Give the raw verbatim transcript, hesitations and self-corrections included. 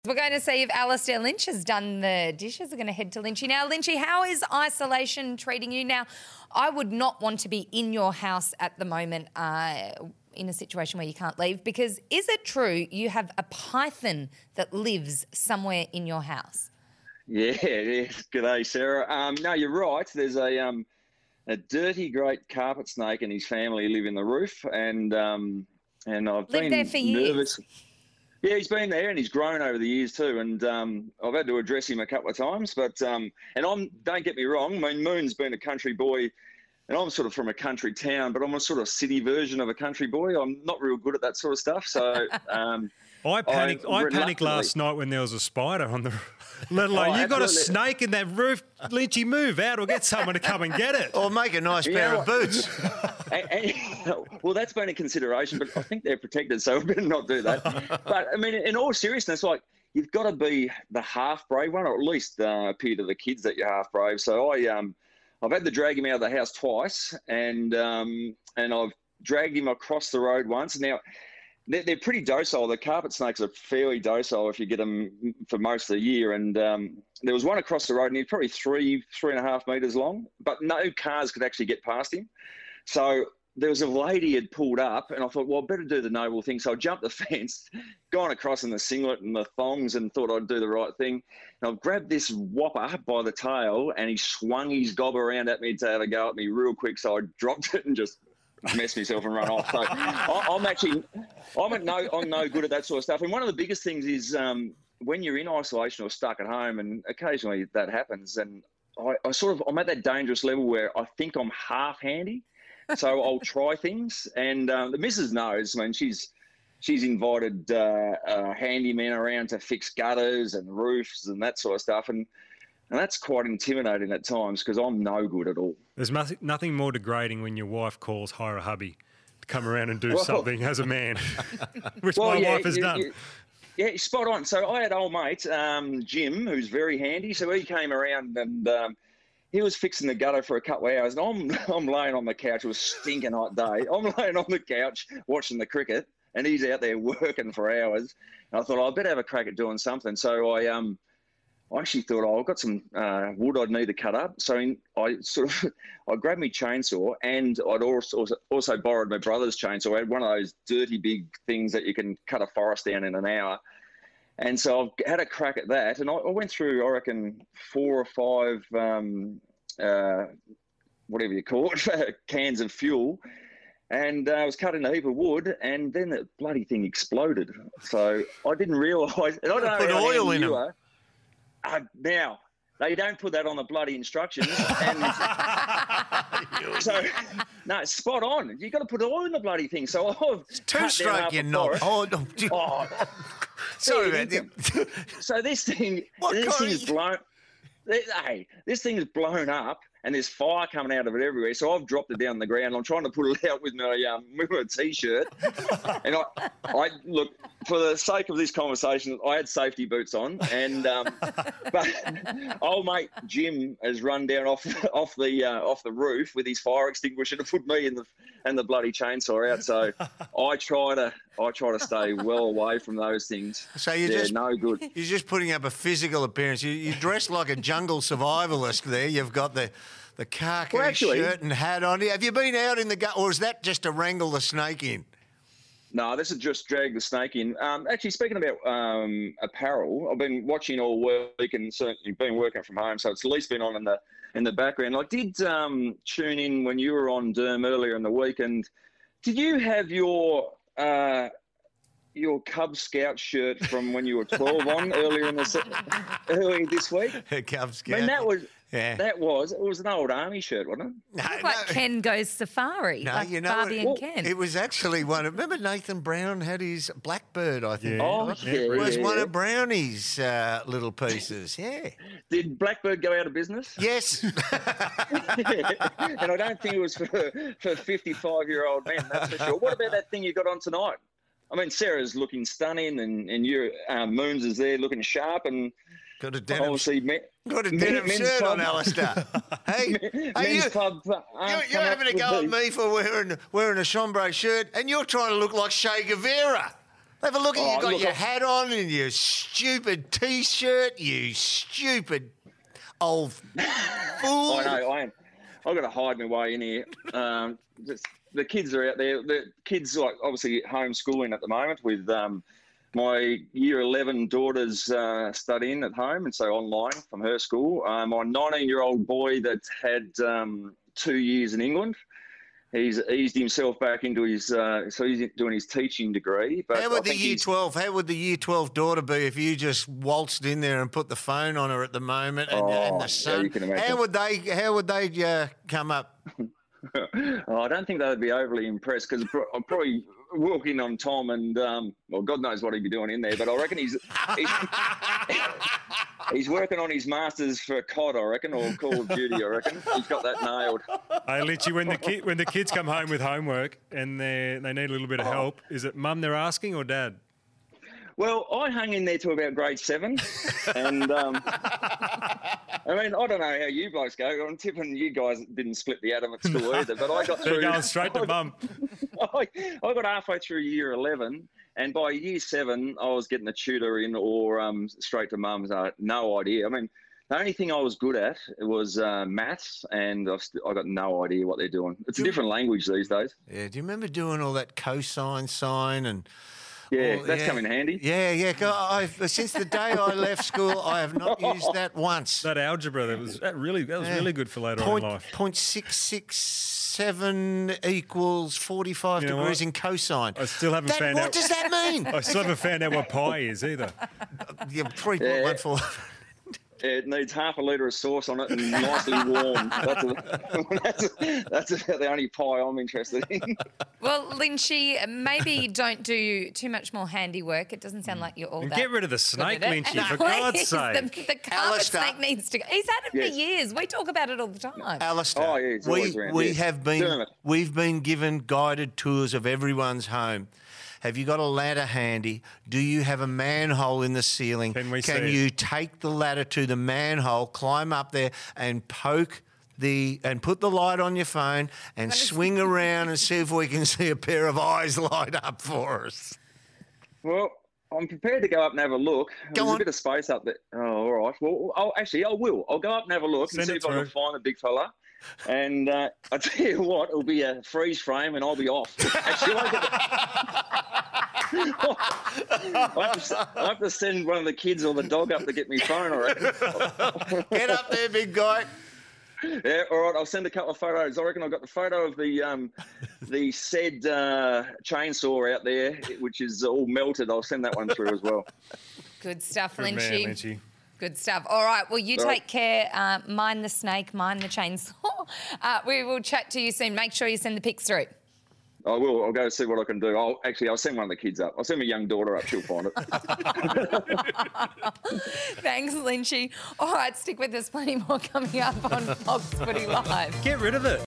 We're going to see if Alistair Lynch has done the dishes. We're going to head to Lynchy now. Lynchy, how is isolation treating you now? I would not want to be in your house at the moment uh, in a situation where you can't leave, because is it true you have a python that lives somewhere in your house? Yeah, yeah. G'day, Sarah. Um, no, you're right. There's a um, a dirty great carpet snake and his family live in the roof, and um, and I've Lived been there for years. nervous. Yeah, he's been there and he's grown over the years too, and um, I've had to address him a couple of times. But um, and I'm don't get me wrong, I mean Moon's been a country boy, and I'm sort of from a country town, but I'm a sort of city version of a country boy. I'm not real good at that sort of stuff, so. Um, I panicked. I, I panicked last night when there was a spider on the. Let alone oh, you got a absolutely. snake in that roof. Lynchy, move out or get someone to come and get it. Or make a nice You pair know of what? boots. and, and, well, that's been a consideration, but I think they're protected, so we better not do that. But I mean, in all seriousness, like you've got to be the half brave one, or at least uh, appear to the kids that you're half brave. So I, um, I've had to drag him out of the house twice, and um, and I've dragged him across the road once. Now. They're, they're pretty docile. The carpet snakes are fairly docile if you get them for most of the year. And um, there was one across the road, and he's probably three, three and a half metres long, but no cars could actually get past him. So there was a lady had pulled up, and I thought, well, I better do the noble thing. So I jumped the fence, gone across in the singlet and the thongs, and thought I'd do the right thing. And I've grabbed this whopper by the tail, and he swung his gob around at me to have a go at me real quick. So I dropped it and just mess myself and run off. So I, I'm actually, I'm at no, I'm no good at that sort of stuff. And one of the biggest things is um, when you're in isolation or stuck at home, and occasionally that happens, and I, I sort of, I'm at that dangerous level where I think I'm half handy. So I'll try things, and um, the missus knows. I mean, she's she's invited uh, uh, handymen around to fix gutters and roofs and that sort of stuff, and. And that's quite intimidating at times because I'm no good at all. There's nothing, nothing more degrading when your wife calls hire a hubby to come around and do Well, something as a man, which well, my yeah, wife has you, done. You, yeah, spot on. So I had old mate, um, Jim, who's very handy. So he came around and um, he was fixing the gutter for a couple of hours. And I'm, I'm laying on the couch. It was a stinking hot day. I'm laying on the couch watching the cricket, and he's out there working for hours. And I thought, I better have a crack at doing something. So I... um. I actually thought, oh, I've got some uh, wood I'd need to cut up. So I sort of, I grabbed my chainsaw, and I'd also also borrowed my brother's chainsaw. I had one of those dirty big things that you can cut a forest down in an hour. And so I've had a crack at that. And I, I went through, I reckon, four or five, um, uh, whatever you call it, cans of fuel. And uh, I was cutting a heap of wood, and then the bloody thing exploded. So I didn't realise. And I don't know Put how oil in you them. are. Uh, now, they don't put that on the bloody instructions. And so, no, spot on. You've got to put oil in the bloody thing. So I've Two-stroke, you're not. Oh, no. Oh, Sorry see, about that. So this thing, What this kind thing of- is blown. Hey, this thing is blown up, and there's fire coming out of it everywhere. So I've dropped it down on the ground. I'm trying to put it out with my um, with my t-shirt. And I, I look, for the sake of this conversation, I had safety boots on, and um, but old mate Jim has run down off off the uh, off the roof with his fire extinguisher to put me in the and the bloody chainsaw out. So I try to I try to stay well away from those things. So you're They're just no good. You're just putting up a physical appearance. You, you dress like a jungle survivalist there. You've got the the khaki Well, actually- shirt and hat on. Have you been out in the gut, or is that just to wrangle the snake in? No, this is just drag the snake in. Um, actually, speaking about um, apparel, I've been watching all week and certainly been working from home, so it's at least been on in the in the background. I did um, tune in when you were on Derm earlier in the week, and did you have your uh, your Cub Scout shirt from when you were twelve on earlier in the se- earlier this week? Cub I Scout. mean, that was Yeah. that was it was an old army shirt, wasn't it? No, Look like Ken Goes Safari, No, like you know Barbie what? and Ken. It was actually one. Remember Nathan Brown had his Blackbird, I think. Yeah. Oh, It yeah, was yeah, one yeah. of Brownie's uh, little pieces. Yeah. Did Blackbird go out of business? Yes. And I don't think it was for for fifty-five-year-old men, that's for sure. What about that thing you got on tonight? I mean, Sarah's looking stunning, and and your um, Moons is there looking sharp, and Got a denim, obviously, me, got a men- denim men's shirt club- on, Alistair. Hey, men's hey you, club. Uh, you're, you're come having up a go at with me for wearing wearing a chambray shirt, and you're trying to look like Che Guevara. Have a look at Oh, you. Got look, your I- hat on and your stupid T-shirt. You stupid old fool. I know, I am. I've got to hide my way in here. Um, just, the kids are out there. The kids, like, obviously homeschooling at the moment with um, my year eleven daughter's uh, studying at home, and so online from her school. Uh, my nineteen-year-old boy that had um, two years in England, he's eased himself back into his, uh, so he's doing his teaching degree. But How I would the think year he's- twelve? How would the year twelve daughter be if you just waltzed in there and put the phone on her at the moment and, Oh, and yeah, the son? you can imagine. how would they? How would they uh, come up? Oh, I don't think they'd be overly impressed because I'm probably walking on Tom and, um, well, God knows what he'd be doing in there, but I reckon he's he's, he's working on his masters for C O D, I reckon, or Call of Duty, I reckon. He's got that nailed. Hey, Lynchy, when the ki- when the kids come home with homework and they they need a little bit of help, is it mum they're asking or dad? Well, I hung in there to about grade seven, and um, I mean, I don't know how you blokes go. I'm tipping you guys didn't split the atom at school either, but I got They're through. going straight to mum. I, I got halfway through year eleven, and by year seven, I was getting a tutor in or um, straight to mum's. Uh, no idea. I mean, the only thing I was good at was uh, maths, and I've st- I got no idea what they're doing. It's a different language these days. Yeah, do you remember doing all that cosine, sine, and Yeah, all- that's yeah. come in handy. Yeah, yeah. go- I've, since the day I left school, I have not used that once. That algebra, that was that really that was Yeah. really good for later Point, on in life. point six six seven equals forty-five You know degrees what? in cosine. I still haven't That- found what out. does that mean? I still haven't found out what pi is either. Yeah, three point one four. It needs half a litre of sauce on it and nicely warm. That's, a, that's, a, that's about the only pie I'm interested in. Well, Lynchy, maybe don't do too much more handiwork. It doesn't sound like you're all And that. get rid of the good snake, at it. Lynchy, for Please, God's sake. The, the carpet Alistair. snake needs to go. He's had it Yes. for years. We talk about it all the time. Alistair, Oh, yeah, it's always we, around, we yes. have been Dermot. we've been given guided tours of everyone's home. Have you got a ladder handy? Do you have a manhole in the ceiling? Can we Can see you it? take the ladder to the manhole, climb up there, and poke the and put the light on your phone and swing around and see if we can see a pair of eyes light up for us? Well, I'm prepared to go up and have a look. There's on. a bit of space up there. Oh, all right. Well, I'll, actually, I will. I'll go up and have a look Send and see it if I can through. find the big fella. And uh, I tell you what, it'll be a freeze frame and I'll be off. Actually, I, get I, have to, I have to send one of the kids or the dog up to get me phone, I reckon. Get up there, big guy. Yeah, all right. I'll send a couple of photos. I reckon I've got the photo of the um, the said uh, chainsaw out there, which is all melted. I'll send that one through as well. Good stuff, Good man, Lynchy. Lynchy. Good stuff. All right. Well, you All take right. care. Uh, mind the snake. Mind the chainsaw. Uh, we will chat to you soon. Make sure you send the pics through. I will. I'll go see what I can do. I'll actually. I'll send one of the kids up. I'll send my young daughter up. She'll find it. Thanks, Lynchy. All right. Stick with us. Plenty more coming up on Fox Footy Live. Get rid of it.